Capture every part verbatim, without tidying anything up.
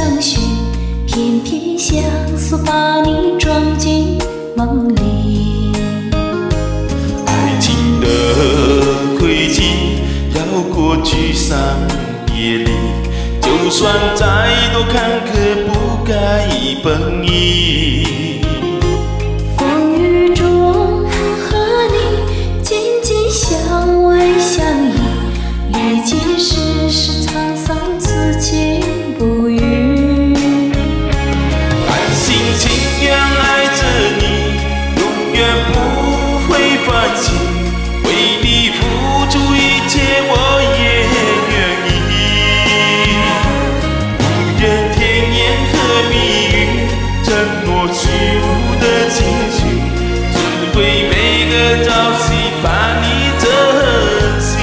相寻，偏偏相思把你装进梦里。 爱情的轨迹绕过聚散别离，就算再多坎坷，不该奔移。 风雨中和你紧紧相偎相依，历经世事沧桑，此情不渝。 甘心情愿爱着你，永远不会放弃，为你付出一切，我也愿意。不愿甜言和蜜语，承诺虚无的结局，只为每个朝夕把你珍惜。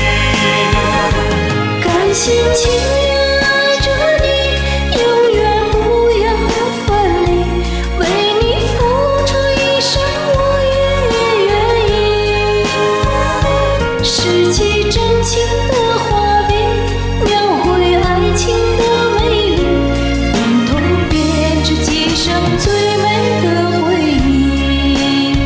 甘心情愿爱着你，永远不要分离，为你付出一生，我也愿意。拾起真情的画笔，描绘爱情的美丽，共同编织今生最美的回忆。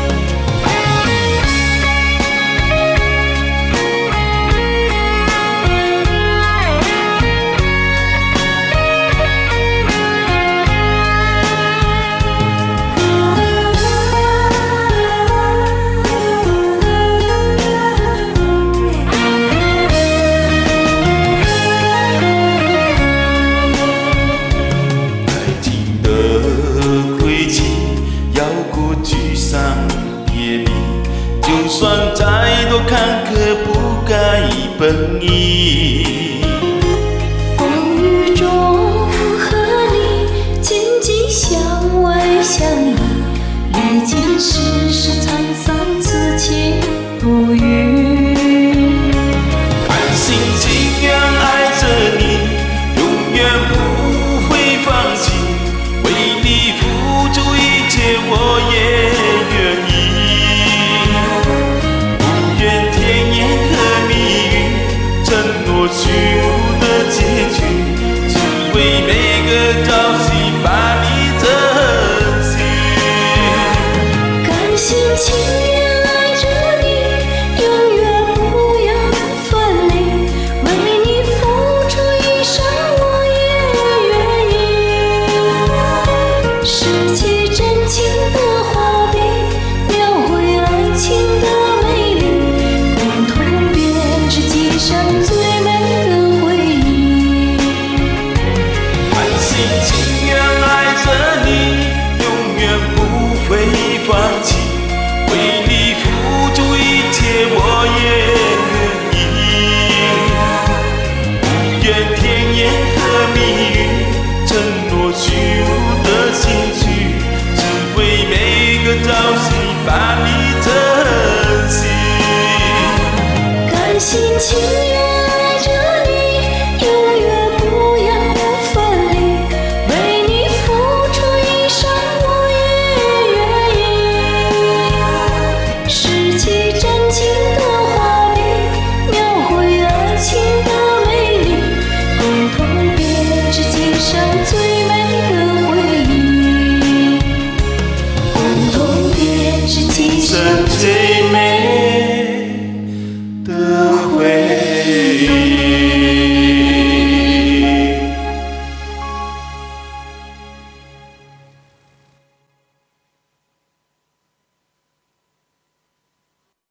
绕过聚散别离，就算再多坎坷，不该奔移。 风雨中和你紧紧相偎相依，历经世事沧桑，此情不渝。 甘心情愿爱着你，永远不会放弃，为你付出一切，我也愿意。不愿甜言和蜜语，承诺虚无的结局，只为每个朝夕把你珍惜。 甘心情愿爱着你，永远不要分离，为你付出一生，我也愿意。拾起真情的画笔，描绘爱情的美丽，共同编织今生最美的回忆。 甘心情愿爱着你，